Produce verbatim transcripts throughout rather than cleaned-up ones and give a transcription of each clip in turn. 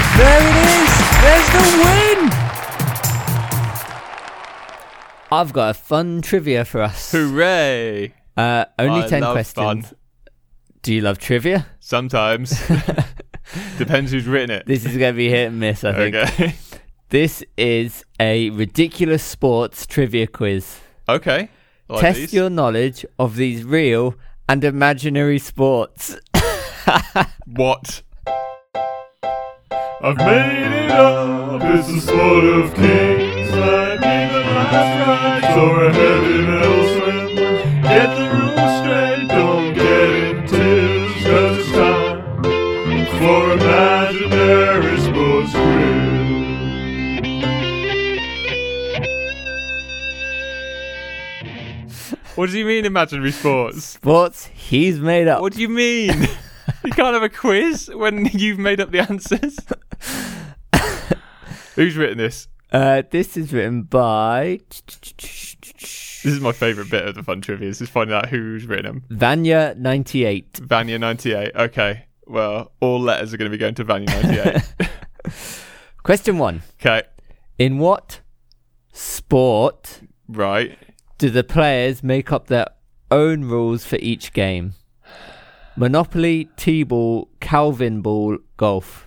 There it is! There's the win! I've got a fun trivia for us. Hooray! Uh, only I ten love questions. fun. Do you love trivia? Sometimes. Depends who's written it. This is going to be hit and miss, I think. Okay. This is a ridiculous sports trivia quiz. Okay. I like Test these. your knowledge of these real and imaginary sports. What? I've made it up. It's the sport of kings. Like me the last ride or a heavy metal swim. Get the rules straight. Don't get into cause it's time for imaginary sports quiz. What does he mean, imaginary sports? Sports he's made up. What do you mean? You can't have a quiz when you've made up the answers. Who's written this? Uh, this is written by This is my favourite bit of the fun trivia, is finding out who's written them. Vanya ninety-eight. Vanya ninety-eight. Okay. Well, all letters are going to be going to Vanya ninety-eight. Question one. Okay. In what sport Right. do the players make up their own rules for each game? Monopoly, T-ball, Calvin ball, golf.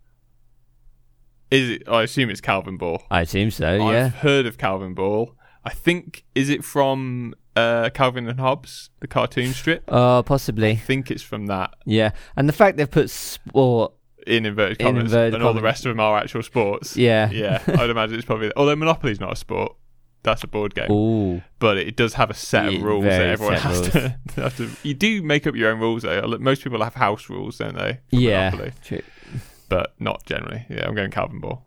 Is it? I assume it's Calvin Ball. I assume so, yeah. I've heard of Calvin Ball. I think, is it from uh, Calvin and Hobbes, the cartoon strip? Oh, I possibly. think it's from that. Yeah. And the fact they've put sport... In inverted In commas. inverted and all the commas. rest of them are actual sports. Yeah. Yeah, I'd imagine it's probably... Although Monopoly's not a sport. That's a board game. Ooh. But it does have a set Yeah, of rules that very everyone set has rules. to, have to... You do make up your own rules, though. Most people have house rules, don't they? for Yeah. Monopoly, True. but not generally. Yeah, I'm going Calvin Ball.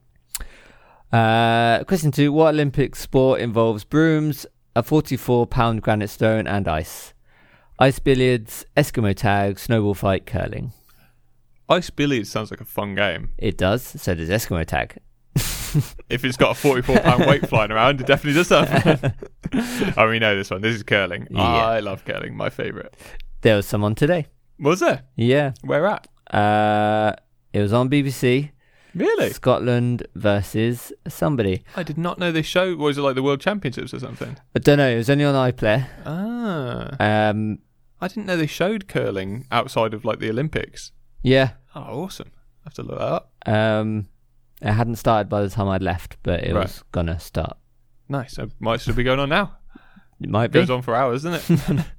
Uh, question two. What Olympic sport involves brooms, a forty-four pound granite stone, and ice? Ice billiards, Eskimo tag, snowball fight, curling. Ice billiards sounds like a fun game. It does. So does Eskimo tag. If it's got a forty-four pound weight flying around, it definitely does that. Oh, we know this one. This is curling. Yeah. I love curling. My favourite. There was someone today. Was there? Yeah. Where at? Uh, it was on B B C. Really? Scotland versus somebody. I did not know they showed. Was it like the World Championships or something? I don't know. It was only on iPlayer. Ah. Um, I didn't know they showed curling outside of like the Olympics. yeah. Oh, awesome. I have to look that up. Um, it hadn't started by the time I'd left, but it Right. was gonna start. Nice. It might still be going on now. It might be. Goes on for hours, doesn't it?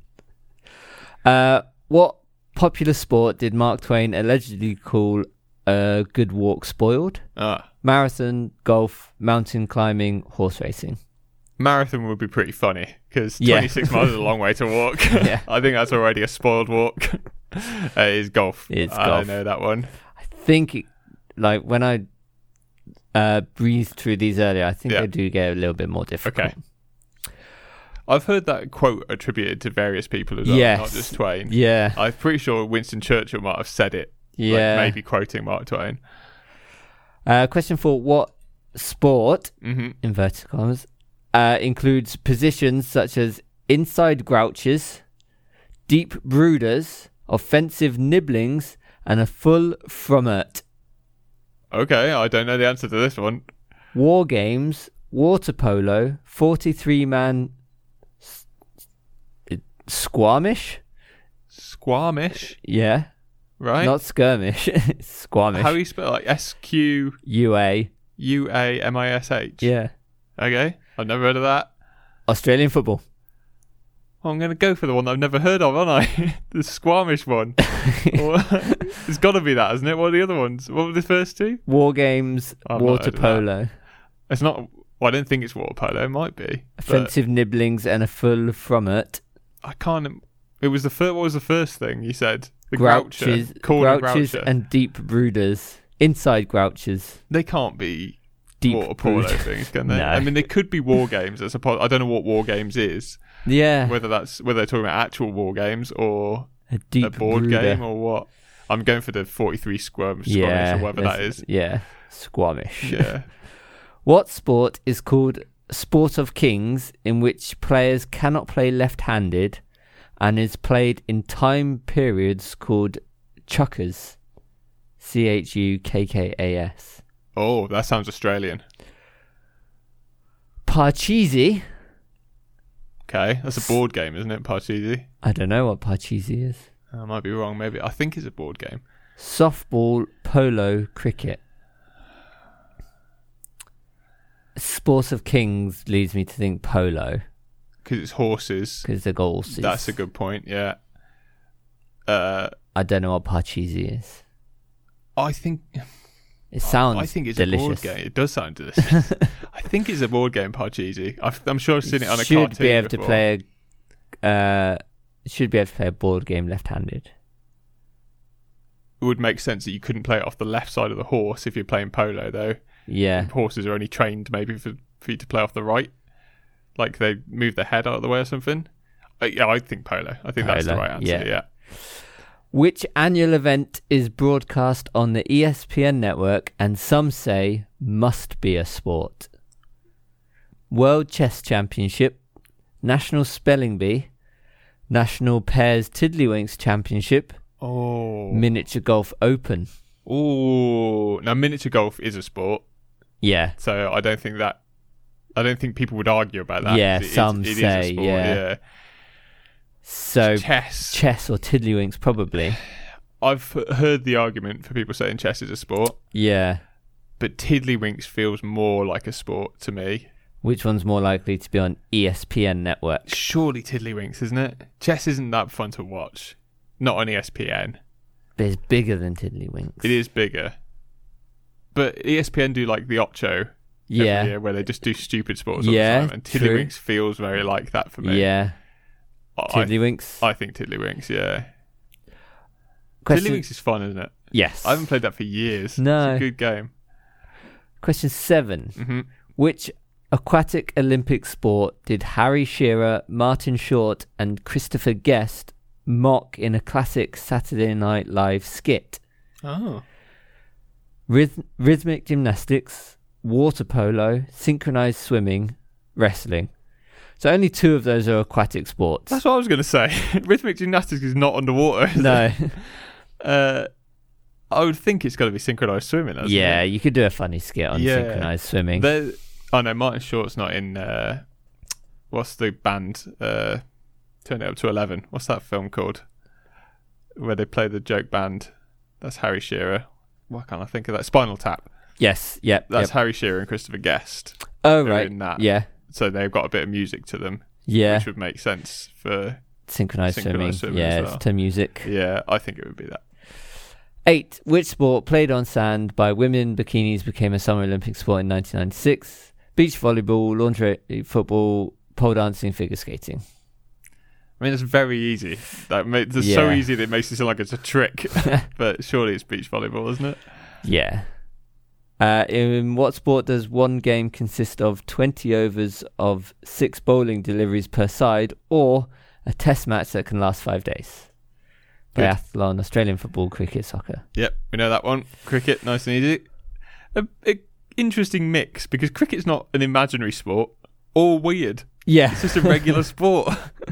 Uh, what popular sport did Mark Twain allegedly call a good walk spoiled? Ah. Marathon, golf, mountain climbing, horse racing. Marathon would be pretty funny because Yeah. twenty-six miles is a long way to walk. Yeah. I think that's already a spoiled walk. uh, it is golf. It's I golf. know that one. I think, it- like, when I uh, breathed through these earlier, I think Yeah. they do get a little bit more difficult. Okay. I've heard that quote attributed to various people as well, Yes. not just Twain. Yeah. I'm pretty sure Winston Churchill might have said it. Yeah. Like maybe quoting Mark Twain. Uh, question four. What sport, hmm inverted commas, uh, includes positions such as inside grouches, deep brooders, offensive nibblings, and a full frommet? Okay, I don't know the answer to this one. War games, water polo, forty-three man s- squamish? Squamish, Yeah. right? Not skirmish. Squamish. How do you spell like S Q U A. U A M I S H? Yeah. Okay, I've never heard of that. Australian football. Well, I'm going to go for the one that I've never heard of, aren't I? The Squamish one. Well, it's got to be that, hasn't it? What are the other ones? What were the first two? War games, I've not water heard of that. polo. It's not... Well, I don't think it's water polo. It might be. but Offensive nibblings and a full frommet. I can't... It was the first... What was the first thing you said? The Grouches, Groucher. Corner grouches Groucher. and deep brooders. Inside grouches. They can't be Deep water polo brood- things, can they? No. I mean, they could be war games. I suppose. I don't know what war games is. Yeah. Whether that's whether they're talking about actual war games or A deep a board brooder. game or what. I'm going for the forty-three squirm squamish Yeah. or whatever that that's- is. Yeah. Squamish. Yeah. What sport is called Sport of Kings, in which players cannot play left-handed and is played in time periods called chukkers? C H U K K A S. Oh, that sounds Australian. Parcheesi. Okay, that's a board game, isn't it? Parcheesi. I don't know what Parcheesi is. I might be wrong. Maybe I think it's a board game. Softball, polo, cricket. Sports of Kings leads me to think polo. Because it's horses. Because the goals. That's a good point, yeah. Uh, I don't know what Parcheesi is. I think... It sounds I think it's delicious. a board game. It does sound delicious. I think it's a board game, Parcheesi. I've, I'm sure I've seen it on a should cartoon be able before. to play a... Uh, should be able to play a board game left-handed. It would make sense that you couldn't play it off the left side of the horse if you're playing polo, though. Yeah. Horses are only trained maybe for, for you to play off the right. Like they move their head out of the way or something. Uh, yeah, I think polo. I think Polo, that's the right answer, yeah. yeah. Which annual event is broadcast on the E S P N network and some say must be a sport? World Chess Championship, National Spelling Bee, National Pairs Tiddlywinks Championship, Oh. Miniature Golf Open. Oh. Now, miniature golf is a sport, Yeah. so I don't think that... I don't think people would argue about that. Yeah, It is- some it is a say, sport, yeah. So Chess. chess or Tiddlywinks probably. I've heard the argument for people saying chess is a sport, Yeah. but Tiddlywinks feels more like a sport to me. Which one's more likely to be on E S P N network? Surely Tiddlywinks, isn't it? Chess isn't that fun to watch. Not on E S P N. But it's bigger than Tiddlywinks. It is bigger. But E S P N do like the Ocho Yeah. every year, where they just do stupid sports all Yeah, the time. And true. Tiddlywinks feels very like that for me. Yeah. I, Tiddlywinks. I think Tiddlywinks, yeah. Question- Tiddlywinks is fun, isn't it? Yes. I haven't played that for years. No. It's a good game. Question seven. hmm Which aquatic Olympic sport did Harry Shearer, Martin Short, and Christopher Guest mock in a classic Saturday Night Live skit? Oh. Rhyth- rhythmic gymnastics, water polo, synchronized swimming, wrestling. So only two of those are aquatic sports. That's what I was going to say. Rhythmic gymnastics is not underwater. Is No. it? Uh, I would think it's got to be synchronised swimming. Hasn't Yeah, it? you could do a funny skit on Yeah. synchronized swimming. There- oh no, Martin Short's not in. Uh, what's the band? Uh, Turn It Up to eleven. What's that film called? Where they play the joke band. That's Harry Shearer. Why can't I think of that? Spinal Tap. Yes, yep. That's yep. Harry Shearer and Christopher Guest. Oh, They're right. in that. Yeah, So they've got a bit of music to them, yeah. which would make sense for. Synchronized, synchronised swimming. swimming Yeah, as it's well. to music. Yeah, I think it would be that. Eight. Which sport played on sand by women bikinis became a Summer Olympic sport in nineteen ninety-six? Beach volleyball, laundry football, pole dancing, figure skating. I mean, it's very easy. That ma- it's so Yeah. easy that it makes it sound like it's a trick. But surely it's beach volleyball, isn't it? Yeah. Uh, in what sport does one game consist of twenty overs of six bowling deliveries per side, or a test match that can last five days? Good. Biathlon, Australian football, cricket, soccer. Yep, we know that one. Cricket, nice and easy. A, a interesting mix, because cricket's not an imaginary sport or weird. Yeah. It's just a regular sport.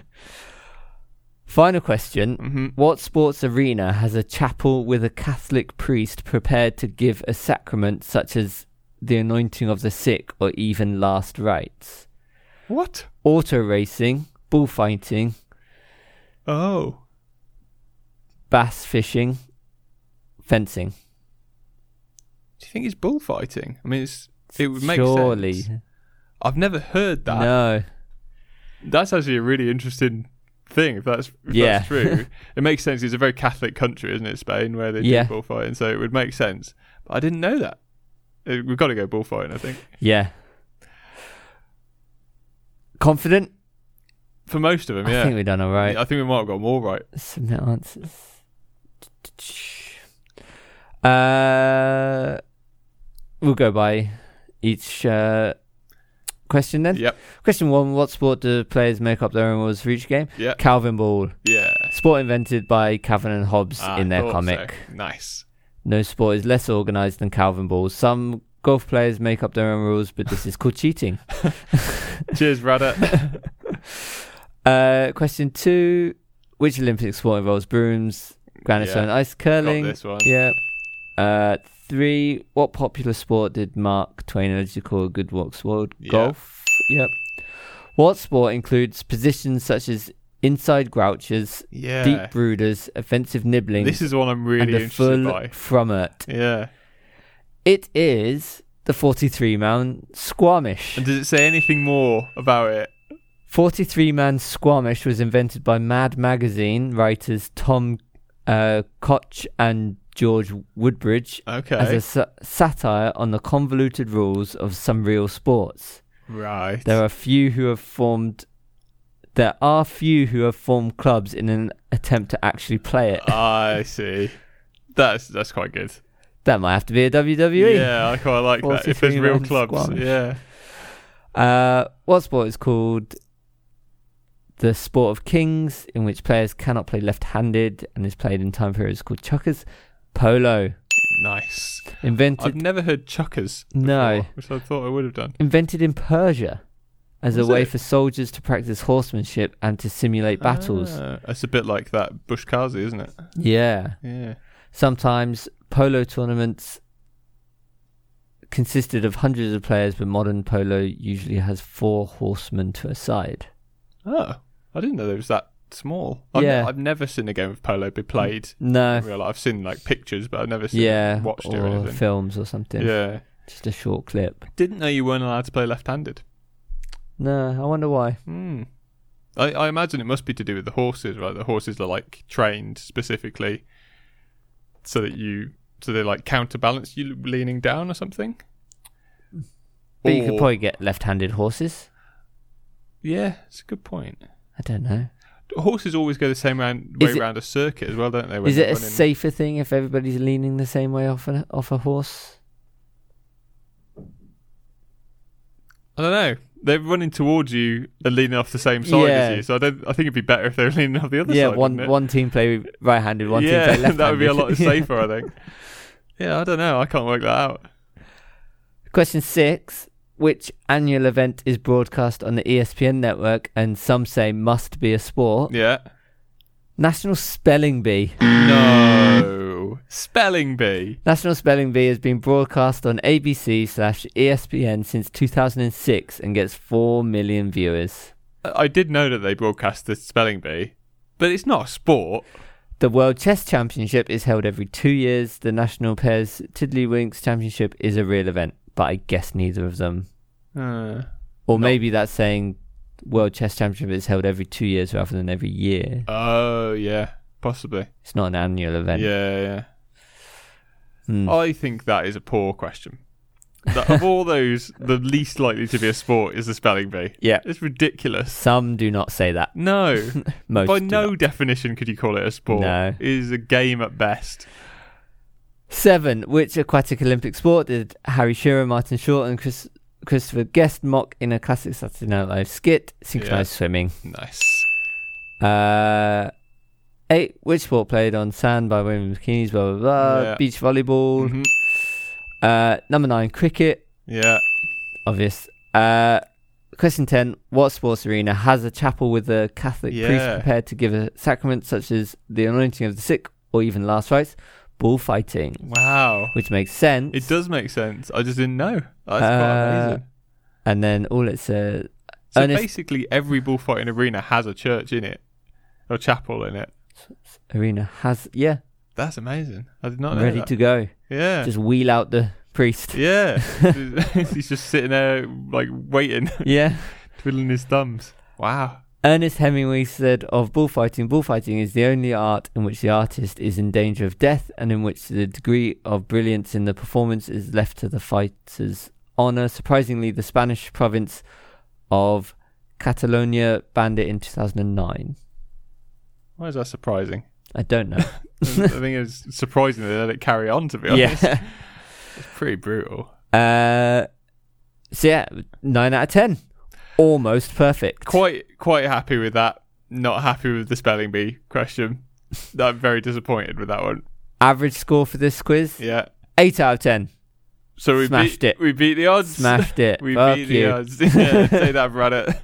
Final question. hmm What sports arena has a chapel with a Catholic priest prepared to give a sacrament such as the anointing of the sick or even last rites? What? Auto racing, bullfighting, Oh. bass fishing, fencing. Do you think it's bullfighting? I mean, it's, it would make Surely. sense. I've never heard that. No. That's actually a really interesting thing, if that's, if Yeah. that's true. It makes sense. It's a very Catholic country, isn't it, Spain, where they do Yeah. bullfighting, so it would make sense. But I didn't know that. Uh, We've got to go bullfighting, I think. Yeah. Confident? For most of them, I yeah. think we've done all right. I think we might have got more right. Submit answers. Uh, we'll go by each uh, question then. Yep. Question one: what sport do players make up their own rules for each game? Yep. Calvin Ball. Yeah. Sport invented by Calvin and Hobbes Ah, in I their thought comic. so. Nice. No sport is less organised than Calvin Ball. Some golf players make up their own rules, but this is called cheating. Cheers, Radha. Uh, question two: which Olympic sport involves brooms, granite Yeah. stone, ice curling? Got this one. Yeah. Uh, three. What popular sport did Mark Twain allegedly call a good walk sport? Yeah. Golf. Yep. What sport includes positions such as inside grouches, Yeah. deep brooders, offensive nibbling, This is one I'm really and a interested full by. frummert? Yeah. It is the forty-three man Squamish. And does it say anything more about it? forty-three man Squamish was invented by Mad Magazine writers Tom uh, Koch and George Woodbridge Okay. as a sa- satire on the convoluted rules of some real sports. Right. There are few who have formed. There are few who have formed clubs in an attempt to actually play it. I see. That's that's quite good. That might have to be a W W E. Yeah, I quite like that. If there's forty-three real man clubs, Squamish. yeah. Uh, what sport is called the Sport of Kings, in which players cannot play left-handed and is played in time periods called chukkers? Polo. Nice. Invented. I've never heard chukkers. No. Before, which I thought I would have done. Invented in Persia as Was a way it? for soldiers to practice horsemanship and to simulate battles. Ah, it's a bit like that Bushkazi, isn't it? Yeah. Yeah. Sometimes polo tournaments consisted of hundreds of players, but modern polo usually has four horsemen to a side. Oh, I didn't know it was that small. I've, Yeah. ne- I've never seen a game of polo be played No. in real life. I've seen like pictures, but I've never seen Yeah. watched it or Or anything. films or something. Yeah. Just a short clip. Didn't know you weren't allowed to play left-handed. No, I wonder why. Hmm. I, I imagine it must be to do with the horses, right? The horses are like trained specifically so that you, so they like counterbalance you leaning down or something. But you could Or- probably get left-handed horses. Yeah, it's a good point. I don't know. Horses always go the same round, way Is it- around a circuit as well, don't they? when Is it they're a running? safer thing if everybody's leaning the same way off a, off a horse? I don't know. They're running towards you and leaning off the same side Yeah. as you, so I don't. I think it'd be better if they were leaning off the other Yeah, side. one wouldn't it? one team play right-handed, one yeah, team play left-handed. that would be a lot Yeah. safer, I think. Yeah, I don't know. I can't work that out. Question six. Which annual event is broadcast on the E S P N network and some say must be a sport? Yeah. National Spelling Bee. No. Spelling Bee. National Spelling Bee has been broadcast on A B C slash E S P N since two thousand six and gets four million viewers. I did know that they broadcast the Spelling Bee, but it's not a sport. The World Chess Championship is held every two years. The National Pairs Tiddlywinks Championship is a real event, but I guess neither of them. Uh, Or Not- maybe that's saying World Chess Championship is held every two years rather than every year. oh, yeah. Possibly. It's not an annual event. Yeah, yeah. Hmm. I think that is a poor question. That of all those, the least likely to be a sport is the Spelling Bee. Yeah. It's ridiculous. Some do not say that. No. Most By do no not. definition could you call it a sport. No. It is a game at best. Seven. Which aquatic Olympic sport did Harry Shearer, Martin Short, and Chris, Christopher Guest mock in a classic Saturday Night Live skit? Synchronized swimming. Nice. Uh, eight. Which sport played on sand by William McKinney's? Blah blah blah. Yeah. Beach volleyball. Mhm. Uh, number nine. Cricket. Yeah. Obvious. Uh, question ten. What sports arena has a chapel with a Catholic priest Yeah. prepared to give a sacrament such as the anointing of the sick or even last rites? Bullfighting. Wow. Which makes sense. It does make sense. I just didn't know. That's Uh, quite amazing. And then all it says. So Ernest- basically, every bullfighting arena has a church in it, or chapel in it. Arena has, yeah, That's amazing. I did not know ready that. to go. Yeah. Just wheel out the priest. Yeah. He's just sitting there, like, waiting, Yeah. twiddling his thumbs. Wow. Ernest Hemingway said of bullfighting, bullfighting is the only art in which the artist is in danger of death and in which the degree of brilliance in the performance is left to the fighter's honour. Surprisingly, the Spanish province of Catalonia banned it in two thousand nine. Why is that surprising? I don't know. I think it's surprising they let it carry on, to be honest. Yeah. It's pretty brutal. Uh, so yeah, nine out of ten. Almost perfect. Quite quite happy with that. Not happy with the spelling bee question. I'm very disappointed with that one. Average score for this quiz? Yeah. eight out of ten. So we Smashed beat, it. We beat the odds. Smashed it. we Fuck beat you. the odds. Yeah, say that, Reddit.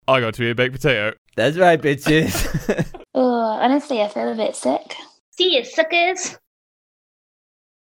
I got to be a baked potato. That's right, bitches. Oh, honestly, I feel a bit sick. See you, suckers.